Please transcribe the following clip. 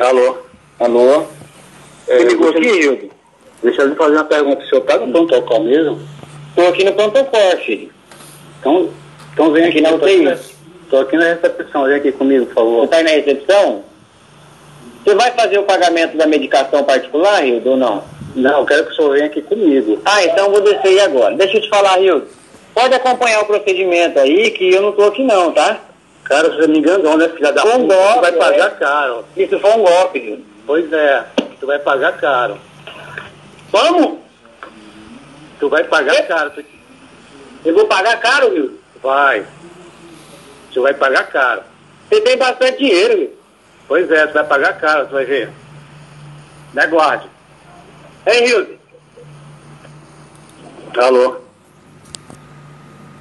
Alô? Alô? Você ligou aqui, Hildo? Deixa eu lhe fazer uma pergunta. O senhor está no protocolo mesmo? Estou aqui no pronto-socorro, filho. Então vem aqui na UTI. Estou aqui na recepção. Vem aqui comigo, por favor. Você está aí na recepção? Você vai fazer o pagamento da medicação particular, Hildo, ou não? Não, eu quero que o senhor venha aqui comigo. Ah, então eu vou descer aí agora. Deixa eu te falar, Hildo. Pode acompanhar o procedimento aí, que eu não estou aqui não, tá? Cara, você me enganou, né, filha da puta? Um golpe, tu vai pagar caro. Isso foi um golpe, Hildo. Pois é, tu vai pagar caro. Vamos? Tu vai pagar caro. Eu vou pagar caro, Hildo? Vai. Tu vai pagar caro. Você tem bastante dinheiro, Hildo. Pois é, tu vai pagar caro, tu vai ver. Me aguarde. Ei, Hildo. Alô?